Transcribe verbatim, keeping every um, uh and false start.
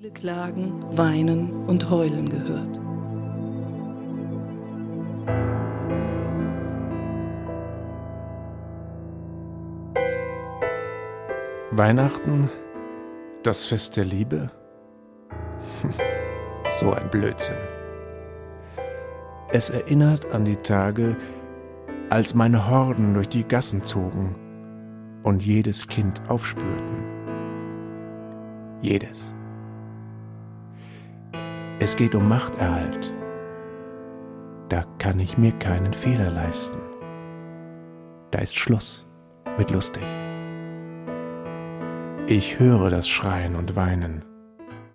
viele Klagen, Weinen und Heulen gehört. Weihnachten? Das Fest der Liebe? So ein Blödsinn. Es erinnert an die Tage, als meine Horden durch die Gassen zogen und jedes Kind aufspürten. Jedes. Es geht um Machterhalt. Da kann ich mir keinen Fehler leisten. Da ist Schluss mit lustig. Ich höre das Schreien und Weinen.